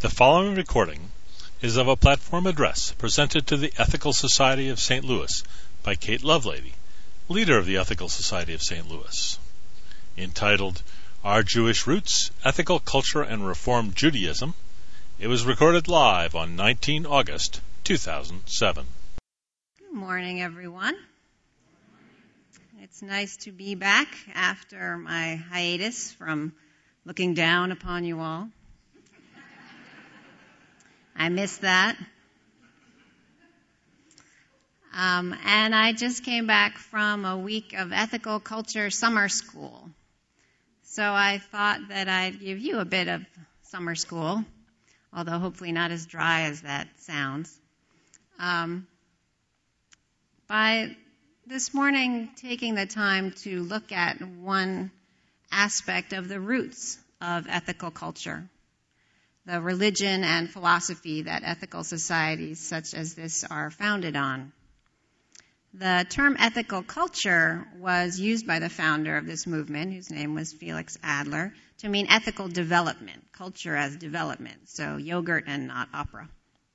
The following recording is of a platform address presented to the Ethical Society of St. Louis by Kate Lovelady, leader of the Ethical Society of St. Louis. Entitled Our Jewish Roots, Ethical Culture and Reform Judaism, it was recorded live on 19 August 2007. Good morning, everyone. It's nice to be back after my hiatus from looking down upon you all. I missed that. And I just came back from a week of ethical culture summer school. So I thought that I'd give you a bit of summer school, although hopefully not as dry as that sounds. By this morning taking the time to look at one aspect of the roots of ethical culture, the religion and philosophy that ethical societies such as this are founded on. The term ethical culture was used by the founder of this movement, whose name was Felix Adler, to mean ethical development, culture as development, so yogurt and not opera.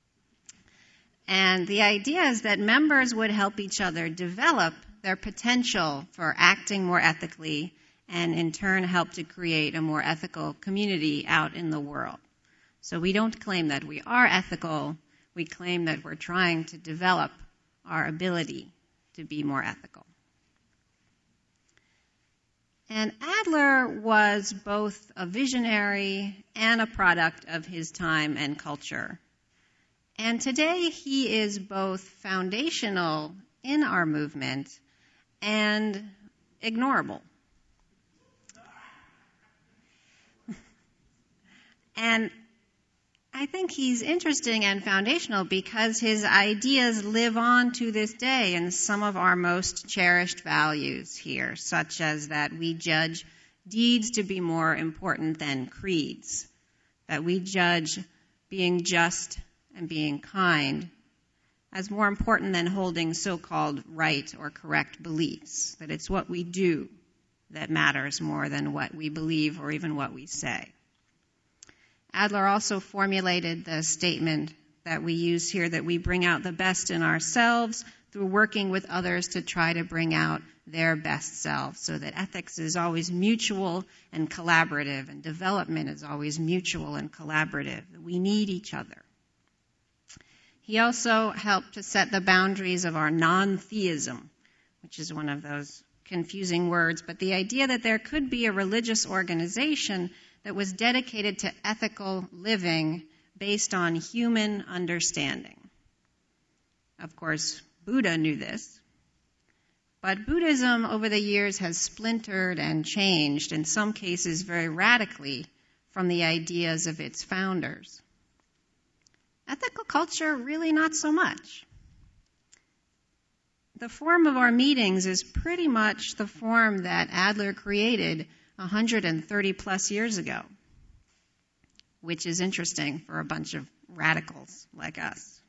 And the idea is that members would help each other develop their potential for acting more ethically and in turn help to create a more ethical community out in the world. So we don't claim that we are ethical, we claim that we're trying to develop our ability to be more ethical. And Adler was both a visionary and a product of his time and culture. And today he is both foundational in our movement and ignorable. And I think he's interesting and foundational because his ideas live on to this day in some of our most cherished values here, such as that we judge deeds to be more important than creeds, that we judge being just and being kind as more important than holding so-called right or correct beliefs, that it's what we do that matters more than what we believe or even what we say. Adler also formulated the statement that we use here, that we bring out the best in ourselves through working with others to try to bring out their best selves, so that ethics is always mutual and collaborative, and development is always mutual and collaborative. We need each other. He also helped to set the boundaries of our non-theism, which is one of those confusing words, but the idea that there could be a religious organization that was dedicated to ethical living based on human understanding. Of course, Buddha knew this, but Buddhism over the years has splintered and changed, in some cases very radically, from the ideas of its founders. Ethical culture, really not so much. The form of our meetings is pretty much the form that Adler created 130 plus years ago, which is interesting for a bunch of radicals like us.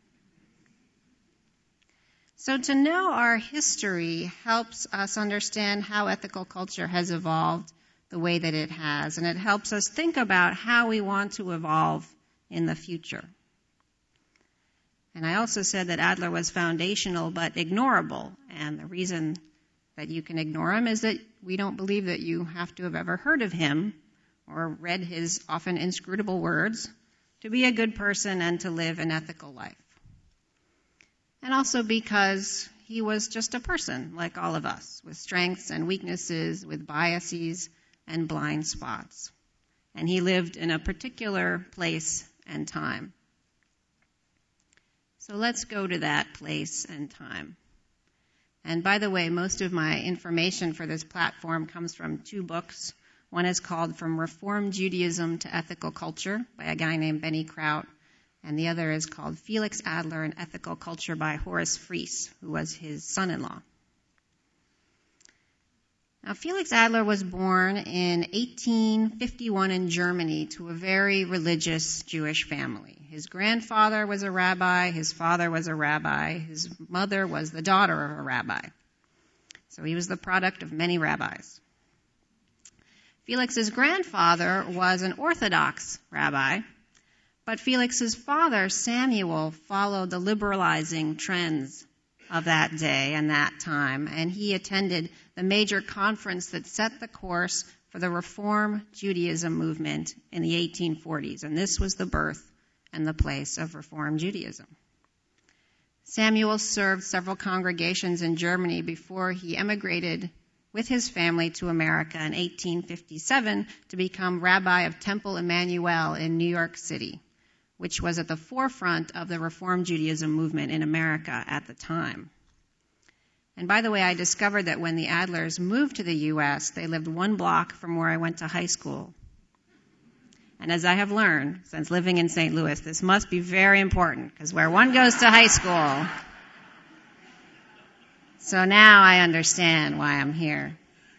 So to know our history helps us understand how ethical culture has evolved the way that it has, and it helps us think about how we want to evolve in the future. And I also said that Adler was foundational but ignorable, and the reason that you can ignore him is that we don't believe that you have to have ever heard of him or read his often inscrutable words to be a good person and to live an ethical life. And also because he was just a person like all of us, with strengths and weaknesses, with biases and blind spots. And he lived in a particular place and time. So let's go to that place and time. And by the way, most of my information for this platform comes from two books. One is called From Reform Judaism to Ethical Culture by a guy named Benny Kraut, and the other is called Felix Adler and Ethical Culture by Horace Freese, who was his son-in-law. Now, Felix Adler was born in 1851 in Germany to a very religious Jewish family. His grandfather was a rabbi, his father was a rabbi, his mother was the daughter of a rabbi. So he was the product of many rabbis. Felix's grandfather was an Orthodox rabbi, But Felix's father, Samuel, followed the liberalizing trends of that day and that time, and he attended the major conference that set the course for the Reform Judaism movement in the 1840s, and this was the birth and the place of Reform Judaism. Samuel served several congregations in Germany before he emigrated with his family to America in 1857 to become rabbi of Temple Emmanuel in New York City, which was at the forefront of the Reform Judaism movement in America at the time. And by the way, I discovered that when the Adlers moved to the U.S., they lived 1 block from where I went to high school. And as I have learned since living in St. Louis, this must be very important, because where one goes to high school. So now I understand why I'm here.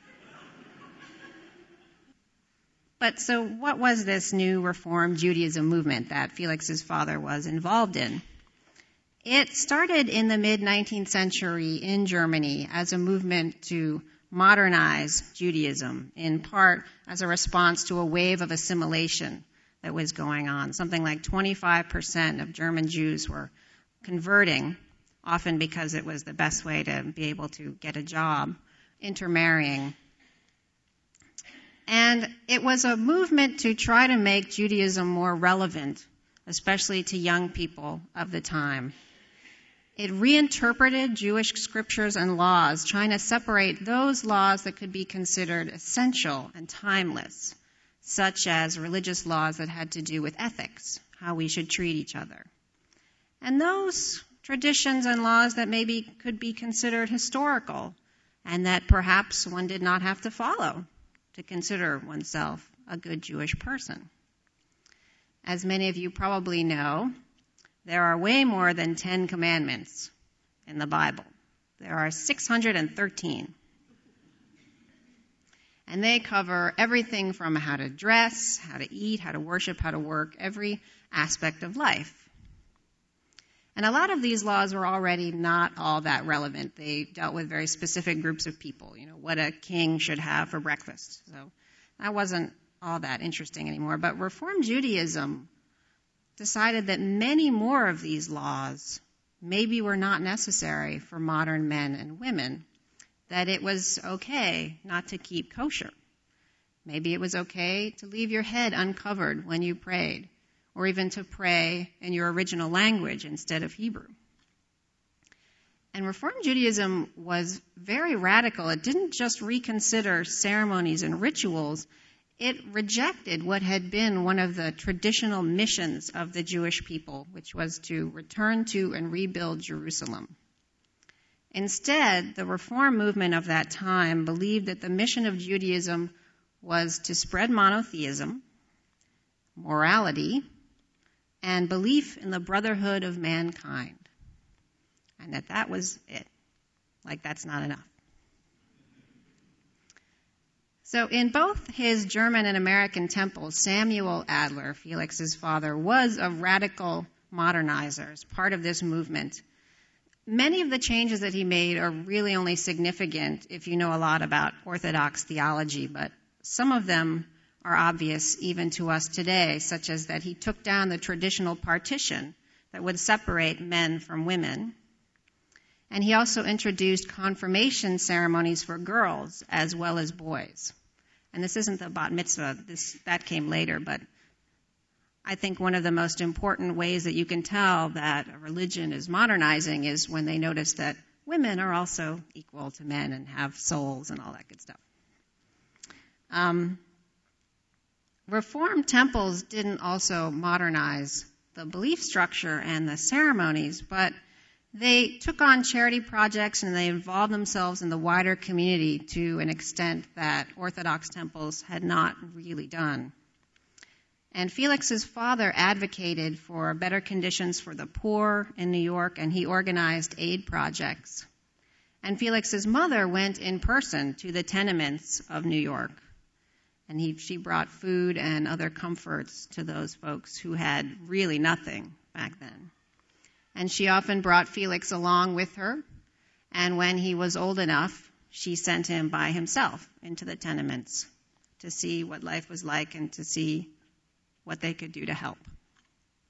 But so what was this new Reform Judaism movement that Felix's father was involved in? It started in the mid-19th century in Germany as a movement to modernize Judaism, in part as a response to a wave of assimilation that was going on. Something like 25% of German Jews were converting, often because it was the best way to be able to get a job, intermarrying. And it was a movement to try to make Judaism more relevant, especially to young people of the time. It reinterpreted Jewish scriptures and laws, trying to separate those laws that could be considered essential and timeless, such as religious laws that had to do with ethics, how we should treat each other, and those traditions and laws that maybe could be considered historical and that perhaps one did not have to follow to consider oneself a good Jewish person. As many of you probably know, there are way more than 10 commandments in the Bible. There are 613. And they cover everything from how to dress, how to eat, how to worship, how to work, every aspect of life. And a lot of these laws were already not all that relevant. They dealt with very specific groups of people, what a king should have for breakfast. So that wasn't all that interesting anymore. But Reform Judaism decided that many more of these laws maybe were not necessary for modern men and women, that it was okay not to keep kosher. Maybe it was okay to leave your head uncovered when you prayed, or even to pray in your original language instead of Hebrew. And Reform Judaism was very radical. It didn't just reconsider ceremonies and rituals. It rejected what had been one of the traditional missions of the Jewish people, which was to return to and rebuild Jerusalem. Instead, the Reform movement of that time believed that the mission of Judaism was to spread monotheism, morality, and belief in the brotherhood of mankind. And that was it. Like, that's not enough. So in both his German and American temples, Samuel Adler, Felix's father, was a radical modernizer as part of this movement. Many of the changes that he made are really only significant if you know a lot about Orthodox theology, but some of them are obvious even to us today, such as that he took down the traditional partition that would separate men from women. And he also introduced confirmation ceremonies for girls as well as boys. And this isn't the bat mitzvah, that came later, but I think one of the most important ways that you can tell that a religion is modernizing is when they notice that women are also equal to men and have souls and all that good stuff. Reformed temples didn't also modernize the belief structure and the ceremonies, but they took on charity projects and they involved themselves in the wider community to an extent that Orthodox temples had not really done. And Felix's father advocated for better conditions for the poor in New York, and he organized aid projects. And Felix's mother went in person to the tenements of New York, and she brought food and other comforts to those folks who had really nothing back then. And she often brought Felix along with her, and when he was old enough, she sent him by himself into the tenements to see what life was like and to see what they could do to help.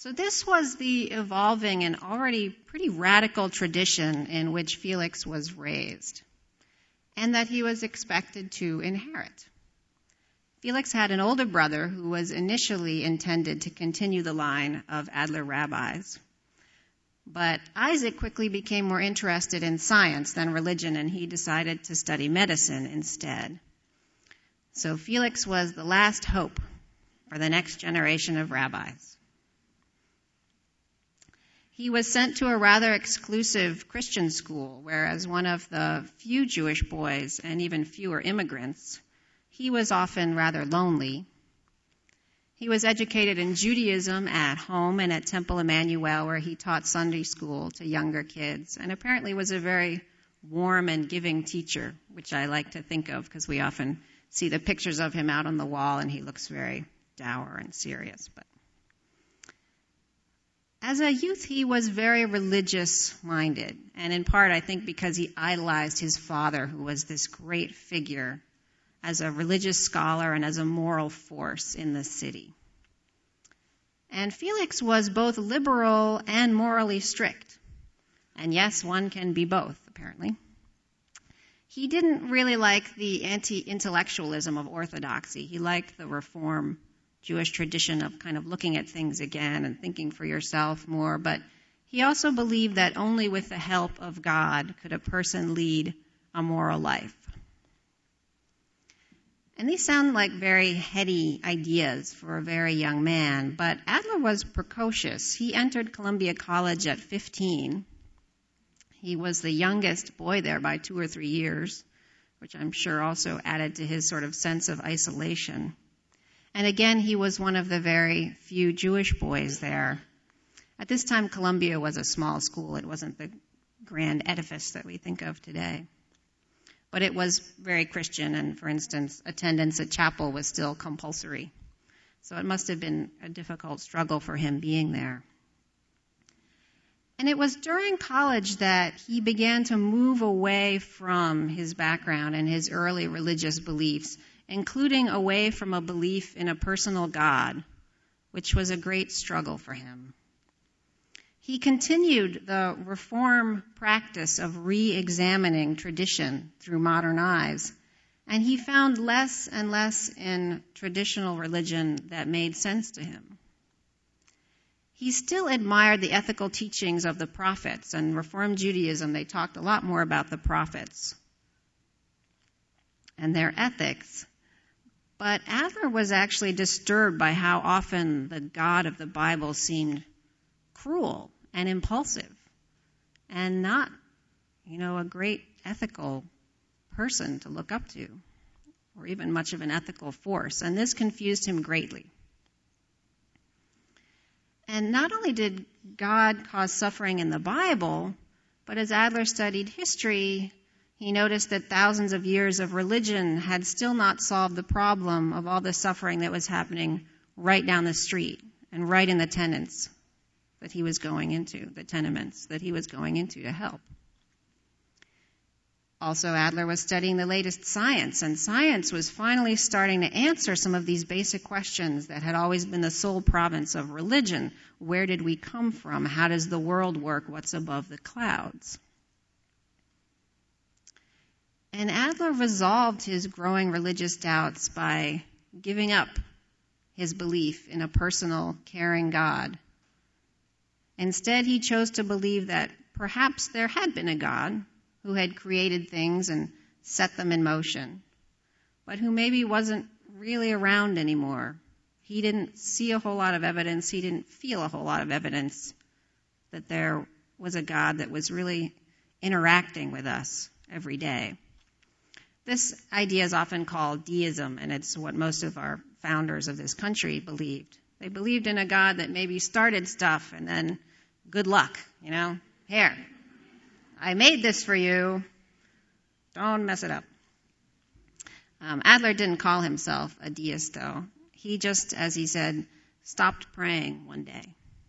So this was the evolving and already pretty radical tradition in which Felix was raised, and that he was expected to inherit. Felix had an older brother who was initially intended to continue the line of Adler rabbis. But Isaac quickly became more interested in science than religion, and he decided to study medicine instead. So Felix was the last hope for the next generation of rabbis. He was sent to a rather exclusive Christian school, where as one of the few Jewish boys and even fewer immigrants, he was often rather lonely. He was educated in Judaism at home and at Temple Emmanuel, where he taught Sunday school to younger kids, and apparently was a very warm and giving teacher, which I like to think of because we often see the pictures of him out on the wall and he looks very dour and serious. But as a youth, he was very religious-minded, and in part, I think, because he idolized his father, who was this great figure as a religious scholar and as a moral force in the city. And Felix was both liberal and morally strict. And yes, one can be both, apparently. He didn't really like the anti-intellectualism of orthodoxy. He liked the Reform Jewish tradition of kind of looking at things again and thinking for yourself more. But he also believed that only with the help of God could a person lead a moral life. And these sound like very heady ideas for a very young man, but Adler was precocious. He entered Columbia College at 15. He was the youngest boy there by 2 or 3 years, which I'm sure also added to his sort of sense of isolation. And again, he was one of the very few Jewish boys there. At this time, Columbia was a small school. It wasn't the grand edifice that we think of today. But it was very Christian, and for instance, attendance at chapel was still compulsory. So it must have been a difficult struggle for him being there. And it was during college that he began to move away from his background and his early religious beliefs, including away from a belief in a personal God, which was a great struggle for him. He continued the Reform practice of re-examining tradition through modern eyes, and he found less and less in traditional religion that made sense to him. He still admired the ethical teachings of the prophets, and Reform Judaism, they talked a lot more about the prophets and their ethics. But Adler was actually disturbed by how often the God of the Bible seemed cruel and impulsive and not, a great ethical person to look up to or even much of an ethical force. And this confused him greatly. And not only did God cause suffering in the Bible, but as Adler studied history, he noticed that thousands of years of religion had still not solved the problem of all the suffering that was happening right down the street and right in the tenements that he was going into to help. Also, Adler was studying the latest science, and science was finally starting to answer some of these basic questions that had always been the sole province of religion. Where did we come from? How does the world work? What's above the clouds? And Adler resolved his growing religious doubts by giving up his belief in a personal, caring God. Instead, he chose to believe that perhaps there had been a God who had created things and set them in motion, but who maybe wasn't really around anymore. He didn't see a whole lot of evidence. He didn't feel a whole lot of evidence that there was a God that was really interacting with us every day. This idea is often called deism, and it's what most of our founders of this country believed. They believed in a God that maybe started stuff and then good luck, Here, I made this for you. Don't mess it up. Adler didn't call himself a deist, though. He just, as he said, stopped praying one day.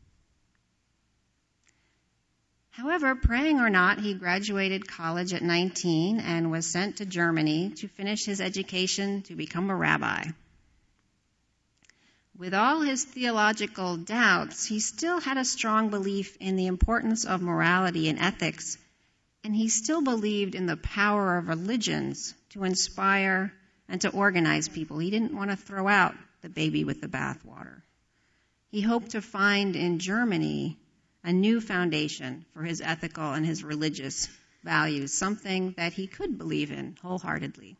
However, praying or not, he graduated college at 19 and was sent to Germany to finish his education to become a rabbi. With all his theological doubts, he still had a strong belief in the importance of morality and ethics, and he still believed in the power of religions to inspire and to organize people. He didn't want to throw out the baby with the bathwater. He hoped to find in Germany a new foundation for his ethical and his religious values, something that he could believe in wholeheartedly.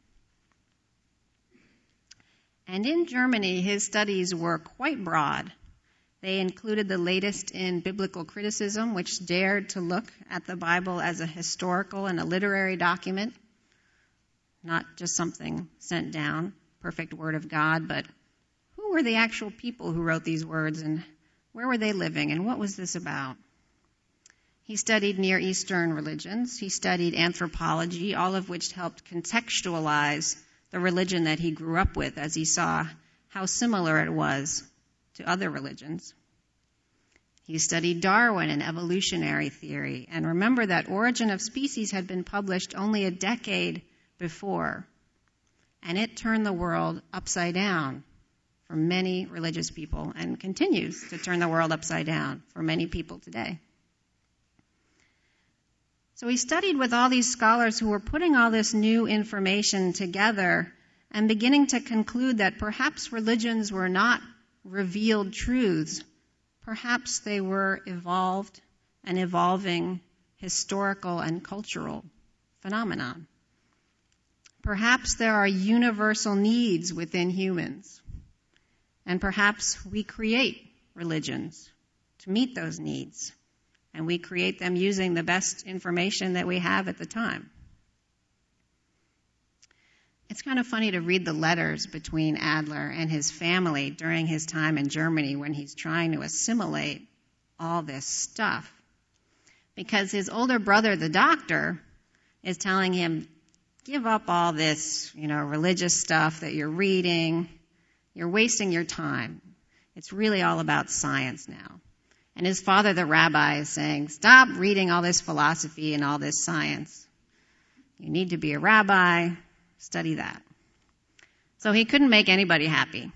And in Germany, his studies were quite broad. They included the latest in biblical criticism, which dared to look at the Bible as a historical and a literary document, not just something sent down, perfect word of God, but who were the actual people who wrote these words, and where were they living, and what was this about? He studied Near Eastern religions. He studied anthropology, all of which helped contextualize the religion that he grew up with as he saw how similar it was to other religions. He studied Darwin and evolutionary theory. And remember that Origin of Species had been published only a decade before. And it turned the world upside down for many religious people and continues to turn the world upside down for many people today. So he studied with all these scholars who were putting all this new information together and beginning to conclude that perhaps religions were not revealed truths. Perhaps they were evolved and evolving historical and cultural phenomenon. Perhaps there are universal needs within humans, and perhaps we create religions to meet those needs. And we create them using the best information that we have at the time. It's kind of funny to read the letters between Adler and his family during his time in Germany when he's trying to assimilate all this stuff. Because his older brother, the doctor, is telling him, give up all this, religious stuff that you're reading. You're wasting your time. It's really all about science now. And his father, the rabbi, is saying, stop reading all this philosophy and all this science. You need to be a rabbi. Study that. So he couldn't make anybody happy.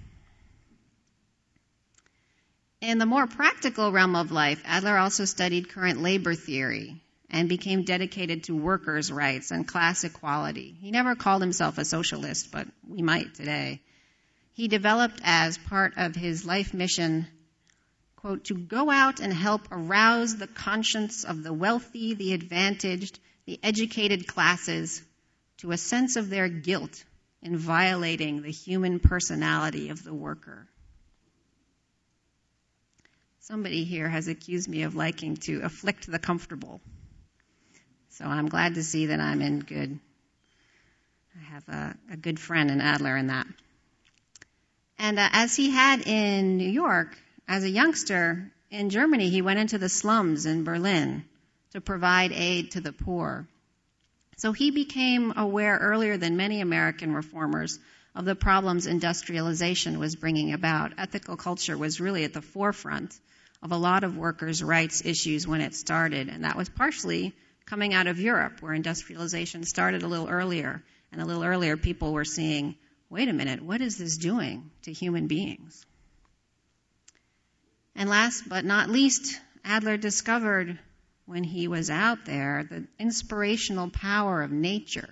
In the more practical realm of life, Adler also studied current labor theory and became dedicated to workers' rights and class equality. He never called himself a socialist, but we might today. He developed as part of his life mission, quote, to go out and help arouse the conscience of the wealthy, the advantaged, the educated classes to a sense of their guilt in violating the human personality of the worker. Somebody here has accused me of liking to afflict the comfortable. So I'm glad to see that I'm in good. I have a good friend in Adler in that. And as he had in New York, as a youngster, in Germany, he went into the slums in Berlin to provide aid to the poor. So he became aware earlier than many American reformers of the problems industrialization was bringing about. Ethical culture was really at the forefront of a lot of workers' rights issues when it started, and that was partially coming out of Europe, where industrialization started a little earlier. And a little earlier, people were seeing, wait a minute, what is this doing to human beings? And last but not least, Adler discovered when he was out there the inspirational power of nature.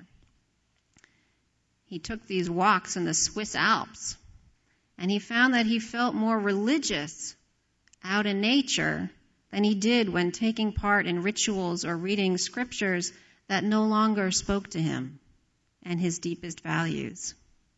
He took these walks in the Swiss Alps, and he found that he felt more religious out in nature than he did when taking part in rituals or reading scriptures that no longer spoke to him and his deepest values.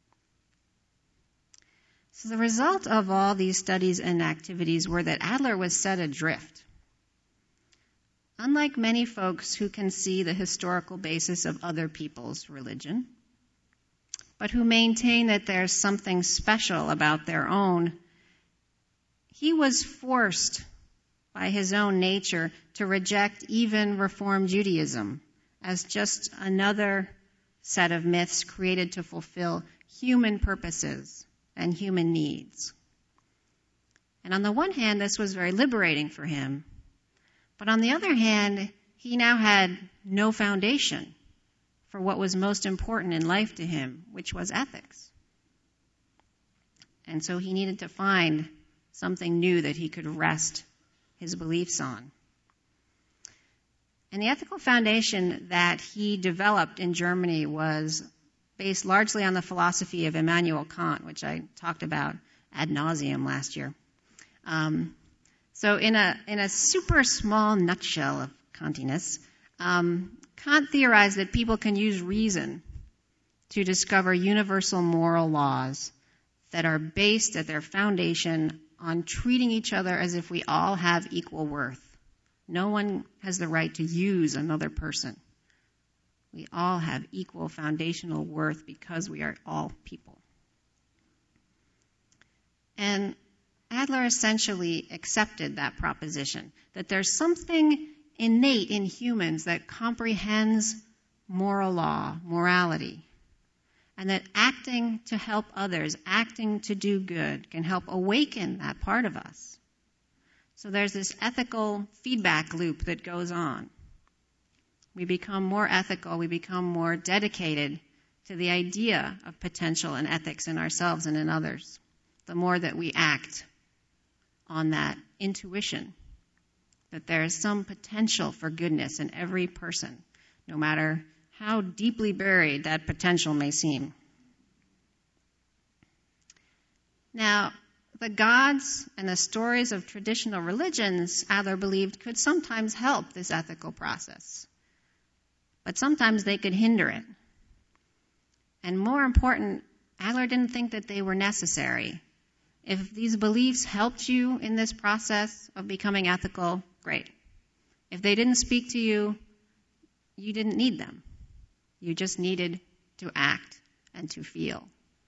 So the result of all these studies and activities were that Adler was set adrift. Unlike many folks who can see the historical basis of other people's religion, but who maintain that there's something special about their own, he was forced by his own nature to reject even Reform Judaism as just another set of myths created to fulfill human purposes and human needs. And on the one hand, this was very liberating for him. But on the other hand, he now had no foundation for what was most important in life to him, which was ethics. And so he needed to find something new that he could rest his beliefs on. And the ethical foundation that he developed in Germany was based largely on the philosophy of Immanuel Kant, which I talked about ad nauseum last year. So in a super small nutshell of Kantiness, Kant theorized that people can use reason to discover universal moral laws that are based at their foundation on treating each other as if we all have equal worth. No one has the right to use another person. We all have equal foundational worth because we are all people. And Adler essentially accepted that proposition, that there's something innate in humans that comprehends moral law, morality, and that acting to help others, acting to do good, can help awaken that part of us. So there's this ethical feedback loop that goes on. We become more ethical, we become more dedicated to the idea of potential and ethics in ourselves and in others, the more that we act on that intuition that there is some potential for goodness in every person, no matter how deeply buried that potential may seem. Now, the gods and the stories of traditional religions, Adler believed, could sometimes help this ethical process. But sometimes they could hinder it. And more important, Adler didn't think that they were necessary. If these beliefs helped you in this process of becoming ethical, great. If they didn't speak to you, you didn't need them. You just needed to act and to feel.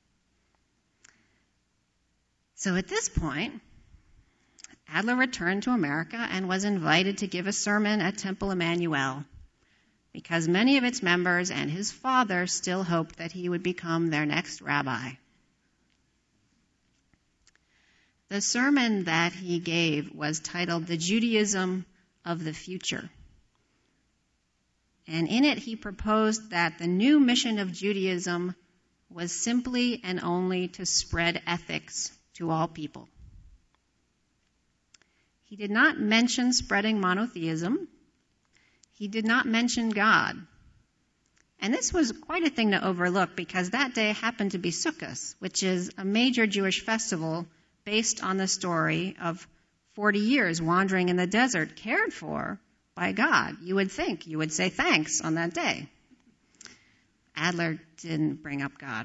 So at this point, Adler returned to America and was invited to give a sermon at Temple Emmanuel, because many of its members and his father still hoped that he would become their next rabbi. The sermon that he gave was titled "The Judaism of the Future." And in it he proposed that the new mission of Judaism was simply and only to spread ethics to all people. He did not mention spreading monotheism. He did not mention God. And this was quite a thing to overlook, because that day happened to be Sukkot, which is a major Jewish festival based on the story of 40 years wandering in the desert, cared for by God. You would think you would say thanks on that day. Adler didn't bring up God.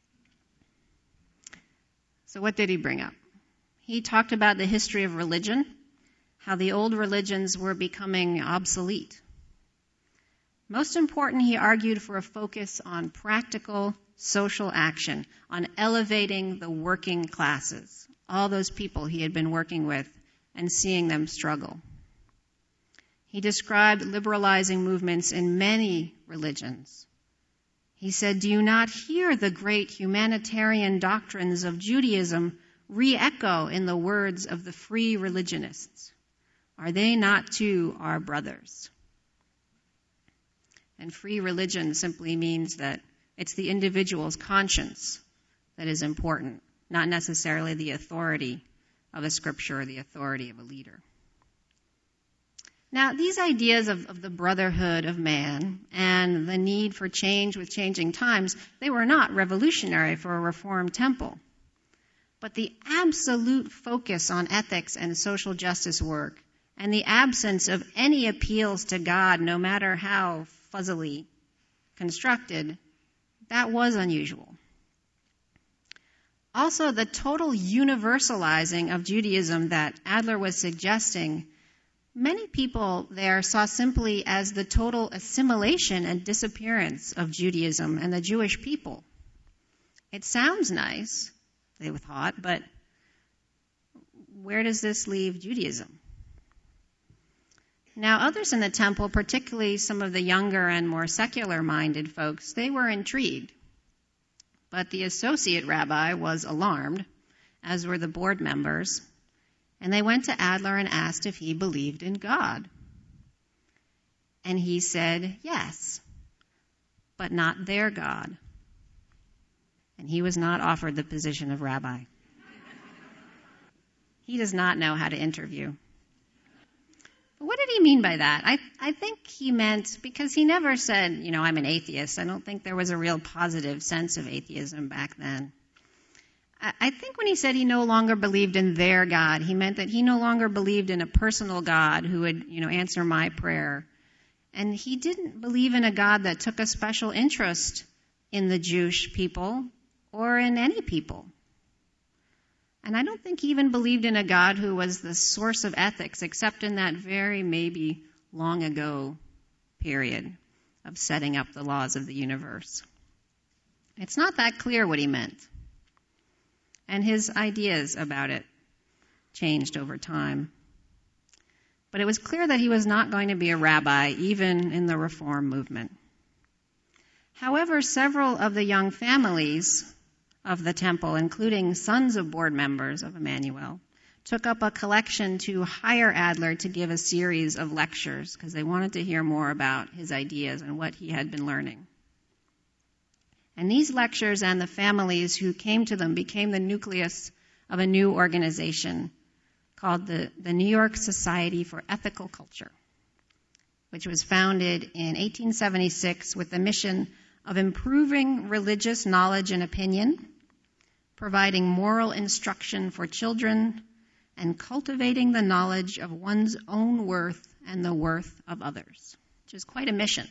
So what did he bring up? He talked about the history of religion, how the old religions were becoming obsolete. Most important, he argued for a focus on practical social action, on elevating the working classes, all those people he had been working with and seeing them struggle. He described liberalizing movements in many religions. He said, "Do you not hear the great humanitarian doctrines of Judaism re-echo in the words of the free religionists? Are they not too our brothers?" And free religion simply means that it's the individual's conscience that is important, not necessarily the authority of a scripture or the authority of a leader. Now, these ideas of the brotherhood of man and the need for change with changing times, they were not revolutionary for a Reformed temple. But the absolute focus on ethics and social justice work, and the absence of any appeals to God, no matter how fuzzily constructed, that was unusual. Also, the total universalizing of Judaism that Adler was suggesting, many people there saw simply as the total assimilation and disappearance of Judaism and the Jewish people. It sounds nice, they thought, but where does this leave Judaism? Now, others in the temple, particularly some of the younger and more secular-minded folks, they were intrigued. But the associate rabbi was alarmed, as were the board members, and they went to Adler and asked if he believed in God. And he said, yes, but not their God. And he was not offered the position of rabbi. He does not know how to interview. But what did he mean by that? I think he meant, because he never said, I'm an atheist. I don't think there was a real positive sense of atheism back then. I think when he said he no longer believed in their God, he meant that he no longer believed in a personal God who would, answer my prayer. And he didn't believe in a God that took a special interest in the Jewish people or in any people. And I don't think he even believed in a God who was the source of ethics, except in that very maybe long ago period of setting up the laws of the universe. It's not that clear what he meant. And his ideas about it changed over time. But it was clear that he was not going to be a rabbi, even in the Reform movement. However, several of the young families of the temple, including sons of board members of Emmanuel, took up a collection to hire Adler to give a series of lectures because they wanted to hear more about his ideas and what he had been learning. And these lectures and the families who came to them became the nucleus of a new organization called the New York Society for Ethical Culture, which was founded in 1876 with the mission of improving religious knowledge and opinion, providing moral instruction for children, and cultivating the knowledge of one's own worth and the worth of others, which is quite a mission.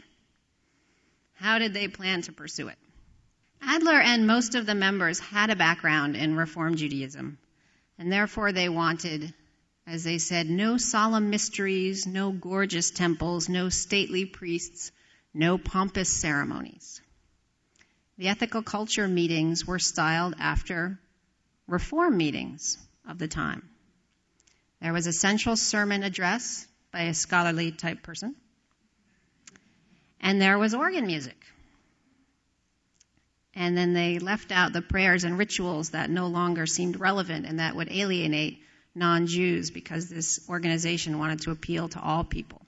How did they plan to pursue it? Adler and most of the members had a background in Reform Judaism, and therefore they wanted, as they said, no solemn mysteries, no gorgeous temples, no stately priests, no pompous ceremonies. The ethical culture meetings were styled after Reform meetings of the time. There was a central sermon address by a scholarly type person, and there was organ music. And then they left out the prayers and rituals that no longer seemed relevant and that would alienate non-Jews because this organization wanted to appeal to all people.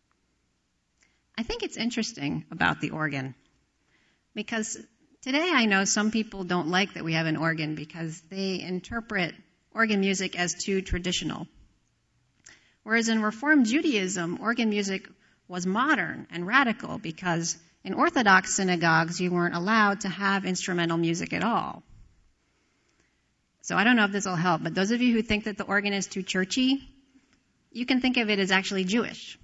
I think it's interesting about the organ because today I know some people don't like that we have an organ because they interpret organ music as too traditional. Whereas in Reform Judaism, organ music was modern and radical because in Orthodox synagogues, you weren't allowed to have instrumental music at all. So I don't know if this will help, but those of you who think that the organ is too churchy, you can think of it as actually Jewish.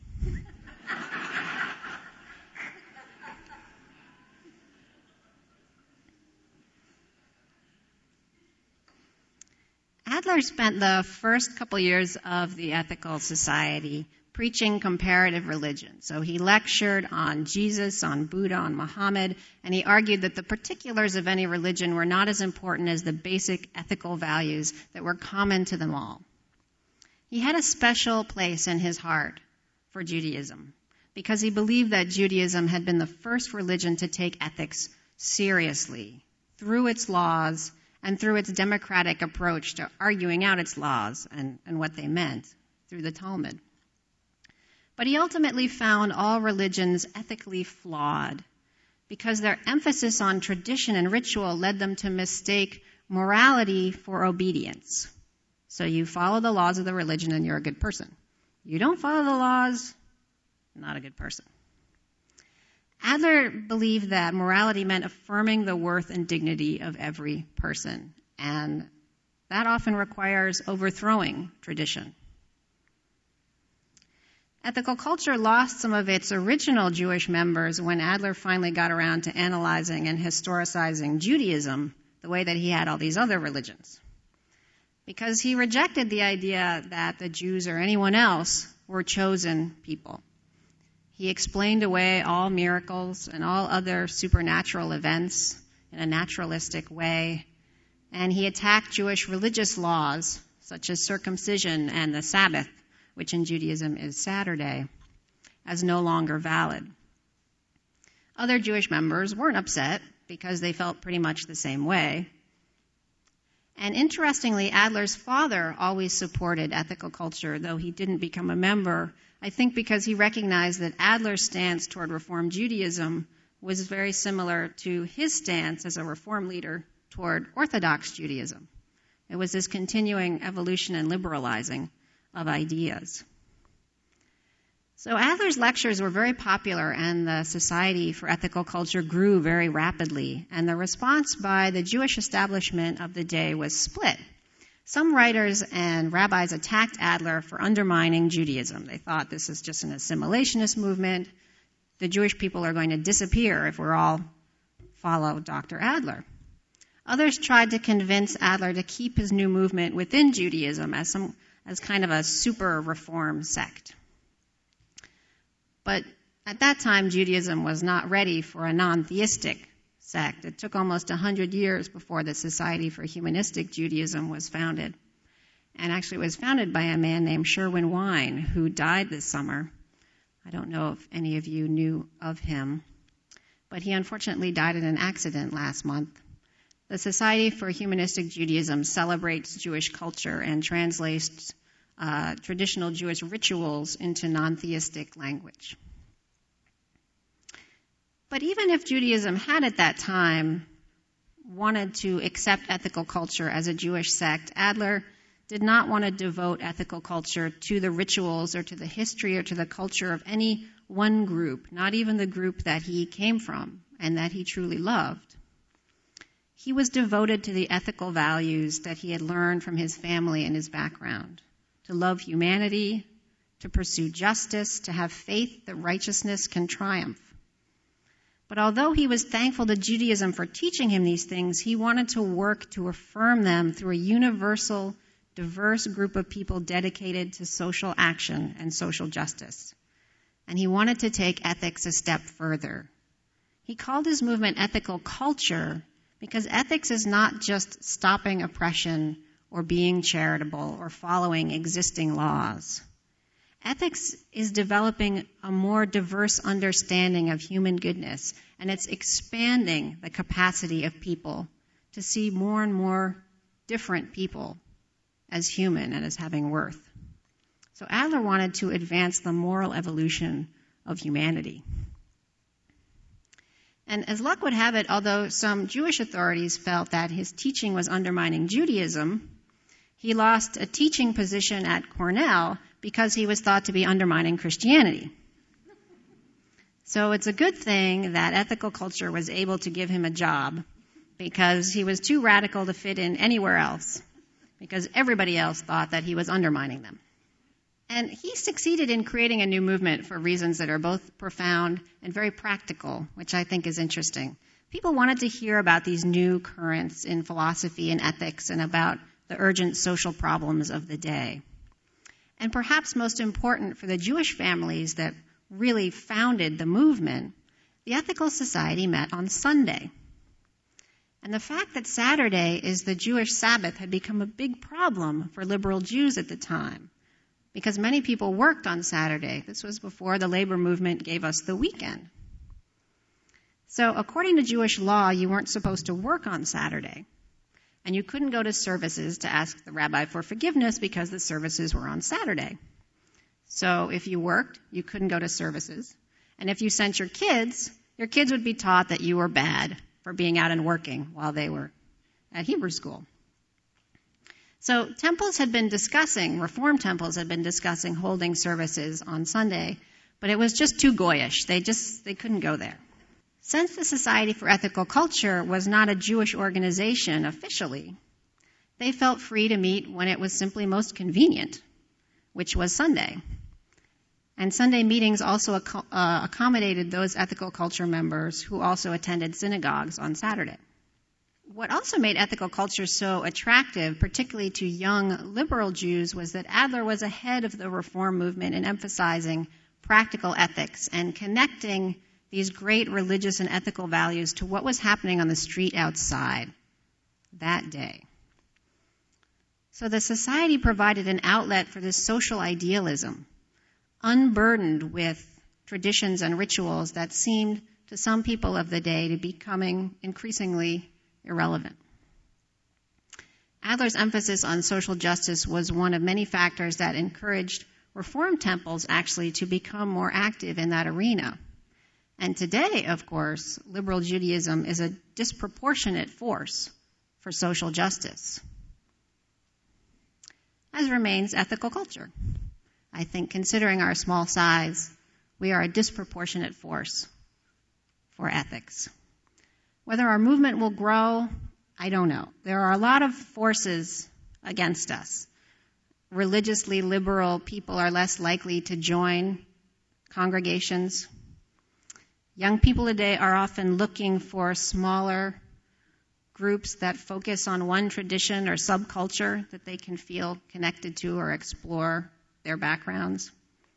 Adler spent the first couple years of the Ethical Society preaching comparative religion. So he lectured on Jesus, on Buddha, on Muhammad, and he argued that the particulars of any religion were not as important as the basic ethical values that were common to them all. He had a special place in his heart for Judaism because he believed that Judaism had been the first religion to take ethics seriously through its laws and through its democratic approach to arguing out its laws and what they meant through the Talmud. But he ultimately found all religions ethically flawed because their emphasis on tradition and ritual led them to mistake morality for obedience. So you follow the laws of the religion and you're a good person. You don't follow the laws, not a good person. Adler believed that morality meant affirming the worth and dignity of every person, and that often requires overthrowing tradition. Ethical culture lost some of its original Jewish members when Adler finally got around to analyzing and historicizing Judaism the way that he had all these other religions. Because he rejected the idea that the Jews or anyone else were chosen people. He explained away all miracles and all other supernatural events in a naturalistic way, and he attacked Jewish religious laws such as circumcision and the Sabbath, which in Judaism is Saturday, as no longer valid. Other Jewish members weren't upset because they felt pretty much the same way. And interestingly, Adler's father always supported ethical culture, though he didn't become a member, I think because he recognized that Adler's stance toward Reform Judaism was very similar to his stance as a Reform leader toward Orthodox Judaism. It was this continuing evolution and liberalizing of ideas. So Adler's lectures were very popular, and the Society for Ethical Culture grew very rapidly, and the response by the Jewish establishment of the day was split. Some writers and rabbis attacked Adler for undermining Judaism. They thought this is just an assimilationist movement. The Jewish people are going to disappear if we're all follow Dr. Adler. Others tried to convince Adler to keep his new movement within Judaism as kind of a super reform sect. But at that time, Judaism was not ready for a non-theistic sect. It took almost 100 years before the Society for Humanistic Judaism was founded. And actually it was founded by a man named Sherwin Wine, who died this summer. I don't know if any of you knew of him, but he unfortunately died in an accident last month. The Society for Humanistic Judaism celebrates Jewish culture and translates traditional Jewish rituals into non-theistic language. But even if Judaism had at that time wanted to accept ethical culture as a Jewish sect, Adler did not want to devote ethical culture to the rituals or to the history or to the culture of any one group, not even the group that he came from and that he truly loved. He was devoted to the ethical values that he had learned from his family and his background, to love humanity, to pursue justice, to have faith that righteousness can triumph. But although he was thankful to Judaism for teaching him these things, he wanted to work to affirm them through a universal, diverse group of people dedicated to social action and social justice. And he wanted to take ethics a step further. He called his movement ethical culture because ethics is not just stopping oppression or being charitable or following existing laws. Ethics is developing a more diverse understanding of human goodness, and it's expanding the capacity of people to see more and more different people as human and as having worth. So Adler wanted to advance the moral evolution of humanity. And as luck would have it, although some Jewish authorities felt that his teaching was undermining Judaism, he lost a teaching position at Cornell because he was thought to be undermining Christianity. So it's a good thing that ethical culture was able to give him a job, because he was too radical to fit in anywhere else, because everybody else thought that he was undermining them. And he succeeded in creating a new movement for reasons that are both profound and very practical, which I think is interesting. People wanted to hear about these new currents in philosophy and ethics and about the urgent social problems of the day. And perhaps most important for the Jewish families that really founded the movement, the Ethical Society met on Sunday. And the fact that Saturday is the Jewish Sabbath had become a big problem for liberal Jews at the time, because many people worked on Saturday. This was before the labor movement gave us the weekend. So according to Jewish law, you weren't supposed to work on Saturday. And you couldn't go to services to ask the rabbi for forgiveness because the services were on Saturday. So if you worked, you couldn't go to services. And if you sent your kids would be taught that you were bad for being out and working while they were at Hebrew school. So Reform temples had been discussing holding services on Sunday, but it was just too goyish. They couldn't go there. Since the Society for Ethical Culture was not a Jewish organization officially, they felt free to meet when it was simply most convenient, which was Sunday. And Sunday meetings also accommodated those ethical culture members who also attended synagogues on Saturday. What also made ethical culture so attractive, particularly to young liberal Jews, was that Adler was ahead of the Reform movement in emphasizing practical ethics and connecting these great religious and ethical values to what was happening on the street outside that day. So the society provided an outlet for this social idealism, unburdened with traditions and rituals that seemed to some people of the day to be becoming increasingly irrelevant. Adler's emphasis on social justice was one of many factors that encouraged Reform temples actually to become more active in that arena. And today, of course, liberal Judaism is a disproportionate force for social justice. as remains ethical culture. I think considering our small size, we are a disproportionate force for ethics. Whether our movement will grow, I don't know. There are a lot of forces against us. Religiously liberal people are less likely to join congregations. Young people today are often looking for smaller groups that focus on one tradition or subculture that they can feel connected to or explore their backgrounds.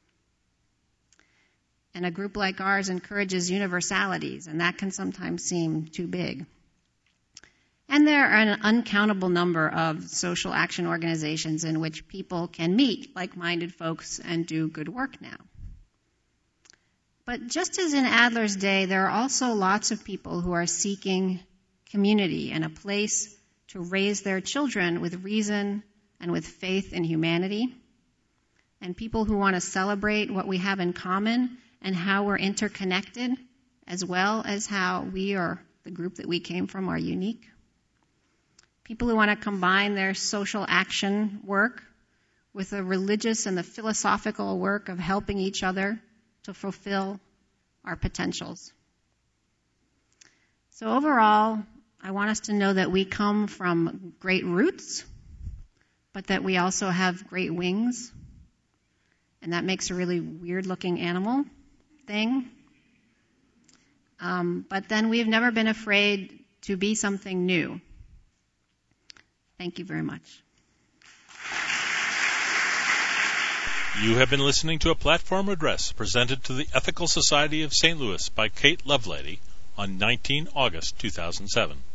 And a group like ours encourages universalities, and that can sometimes seem too big. And there are an uncountable number of social action organizations in which people can meet like-minded folks and do good work now. But just as in Adler's day, there are also lots of people who are seeking community and a place to raise their children with reason and with faith in humanity, and people who want to celebrate what we have in common and how we're interconnected, as well as how we or the group that we came from are unique. People who want to combine their social action work with the religious and the philosophical work of helping each other to fulfill our potentials. So overall, I want us to know that we come from great roots, but that we also have great wings. And that makes a really weird-looking animal thing. But then we've never been afraid to be something new. Thank you very much. You have been listening to a platform address presented to the Ethical Society of St. Louis by Kate Lovelady on 19 August 2007.